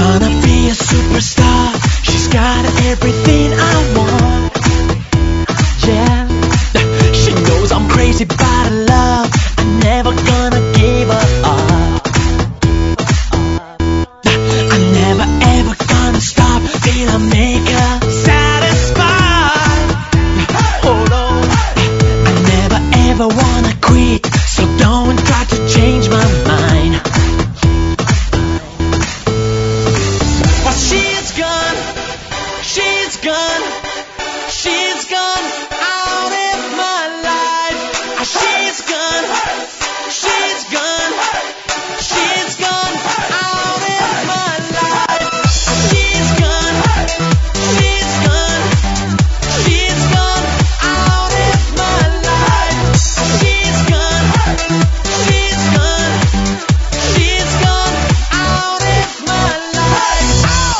gonna be a superstar. She's got everything I want. Yeah, she knows I'm crazy about her love. I'm never gonna give her up. I'm never ever gonna stop till I make her satisfied. Hold on, I never ever wanna quit, so don't try to change my mind. But she's gone, she's gone, she's gone out of my life. She's gone, she's gone, she's gone out of my life. She's gone, she's gone, she's gone out of my life. She's gone, she's gone, she's gone out of my life. Ow!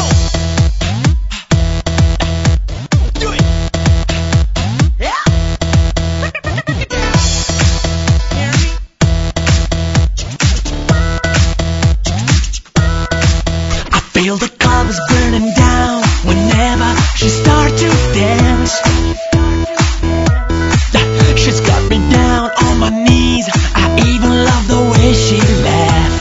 Do it. Yeah. I feel the covers burning down whenever she starts to dance. She's got me down on my knees. I even love the way she laughs.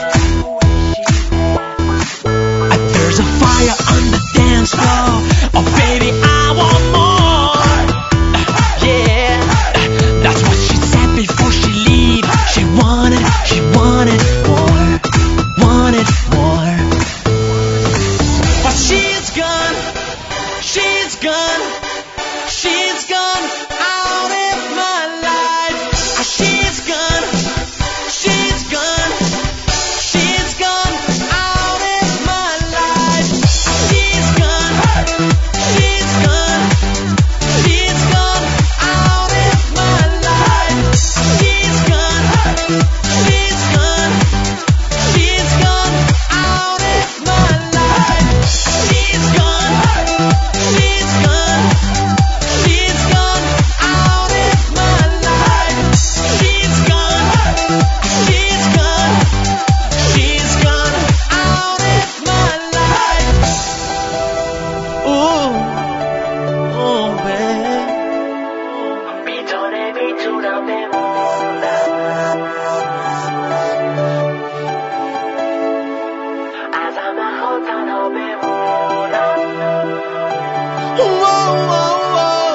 There's a fire on the dance floor. Oh baby, I want more. Yeah, that's what she said before she leave. She wanted more, wanted more. But she's gone, she's gone, she's gone out of my life. She's gone, she's gone, she's gone out of my life. She's gone, she's gone, she's gone out of my life. She's gone, she's gone, she's gone out of my life. She's gone, she's gone, she's gone out of my life. She's gone, she's gone, she's gone out of my life. Ooh, oh babe. Whoa, whoa, whoa.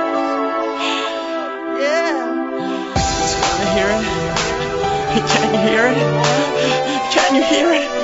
Yeah. Can you hear it? Can you hear it? Can you hear it?